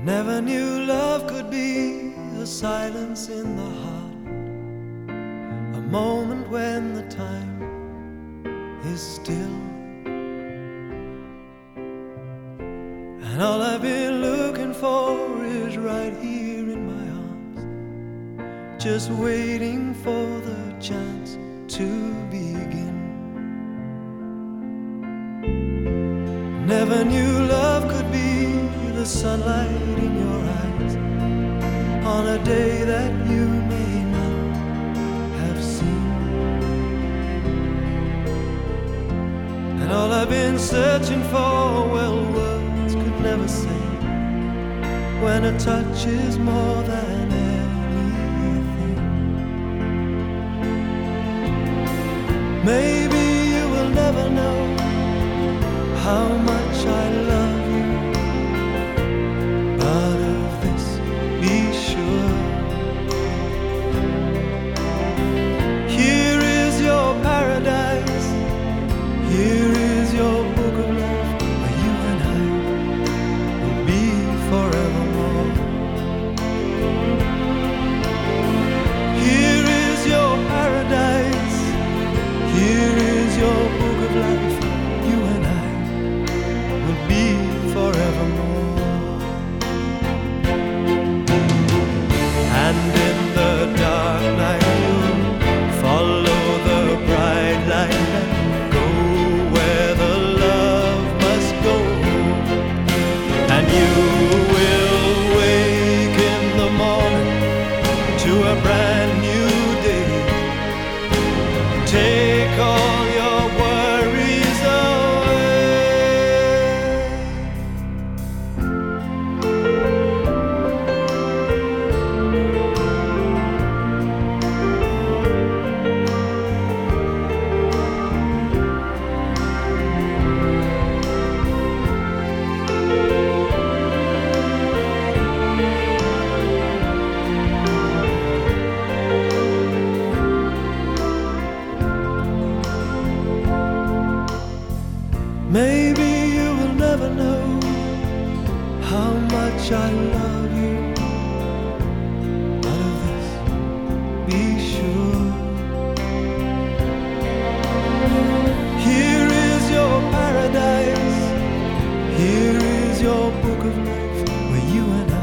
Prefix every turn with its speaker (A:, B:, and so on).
A: Never knew love could be a silence in the heart, a moment when the time is still. And all I've been looking for is right here in my arms, just waiting for the chance to begin. Never knew love could be the sunlight in your eyes on a day that you may not have seen. And all I've been searching for, well, words could never say, when a touch is more than anything. Maybe you will never know how much I love you, but of this be sure. Here is your paradise, here is your book of life, where you and I will be forevermore. Here is your paradise, here is your book of life, you and I will be forevermore. And in the dark night you'll follow the bright light and go where the love must go. And you will wake in the morning to a brand new day. Take all your worries away. Maybe you will never know how much I love you, but of this be sure. Here is your paradise, here is your book of life, where you and